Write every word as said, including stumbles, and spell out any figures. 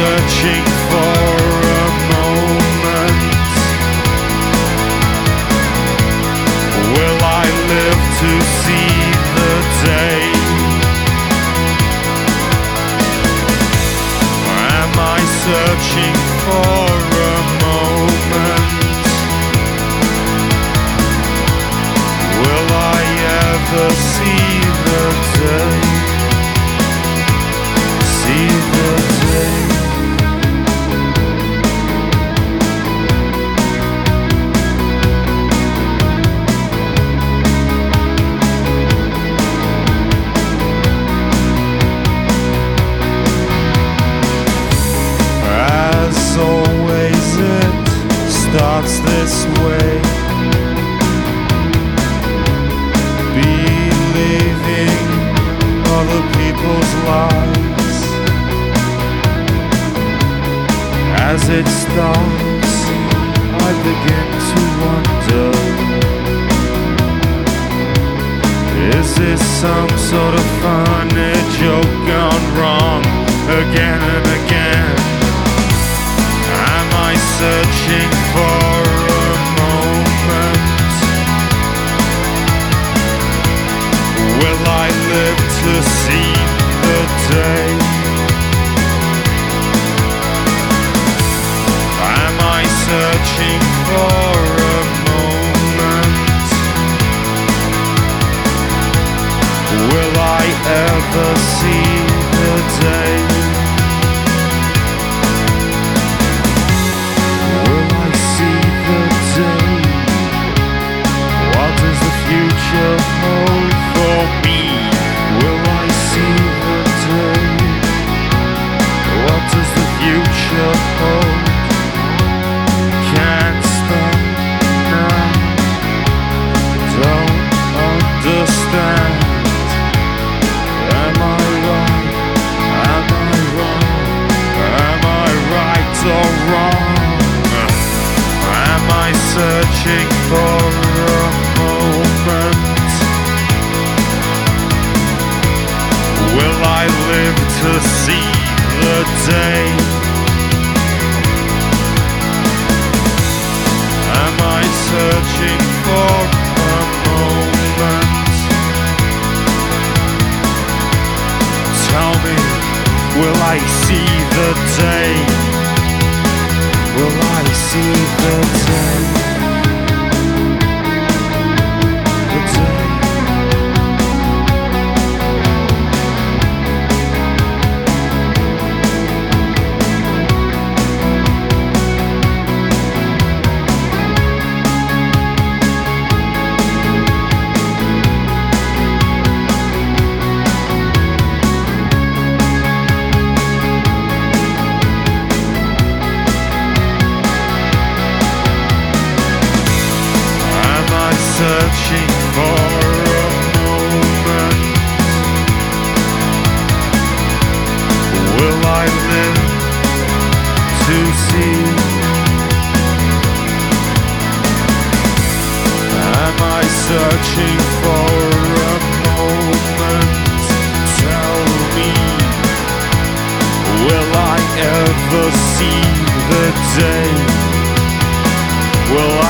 searching for a moment? Will I live to see the day? Am I searching for a moment? Will I ever see the day? See the day? As always, it starts this way. Believing other people's lies. As it starts, I begin to wonder, is this some sort of funny joke gone wrong again and again? Am I searching for a moment? Will I live to see the day? Am I searching for a moment? Will I ever see the day? Will I see the day? What does the future hold for me? Will I see the day? What does the future hold? Can't stop now. Don't understand. Am I right? Am I wrong? Am I right or wrong? Am I searching for a moment? Will I live to see the day? Am I searching for a moment? Tell me, will I see the day? Will I see the day? The day. Searching for a moment. Will I live to see? Am I searching for a moment? Tell me, will I ever see the day? Will